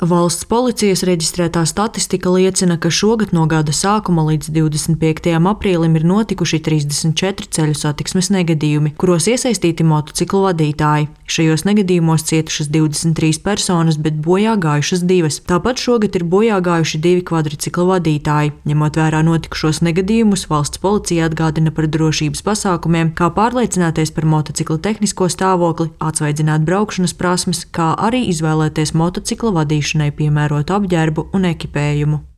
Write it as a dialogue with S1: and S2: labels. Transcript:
S1: Valsts policijas reģistrētā statistika liecina, ka šogad no gada sākuma līdz 25. aprīlim ir notikuši 34 ceļu satiksmes negadījumi, kuros iesaistīti motociklu vadītāji. Šajos negadījumos cietušas 23 personas, bet bojā gājušas 2. Tāpat šogad ir bojā gājuši 2 kvadriciklu vadītāji. Ņemot vērā notikušos negadījumus, valsts policija atgādina par drošības pasākumiem, kā pārliecināties par motocikla tehnisko stāvokli, atsvaidzināt braukšanas prasmes, kā arī izvēlēties motocikla vadīšanai piemērotu apģērbu un ekipējumu.